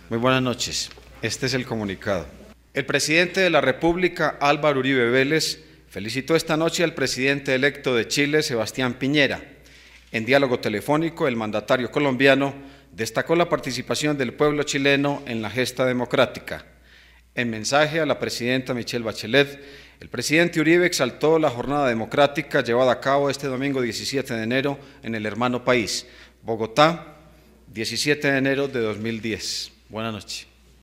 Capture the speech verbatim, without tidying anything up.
Muy buenas noches. Este es el comunicado. El presidente de la República, Álvaro Uribe Vélez, felicitó esta noche al presidente electo de Chile, Sebastián Piñera. En diálogo telefónico, el mandatario colombiano destacó la participación del pueblo chileno en la gesta democrática. En mensaje a la presidenta Michelle Bachelet, el presidente Uribe exaltó la jornada democrática llevada a cabo este domingo diecisiete de enero en el hermano país, Bogotá, diecisiete de enero de dos mil diez. Buenas noches.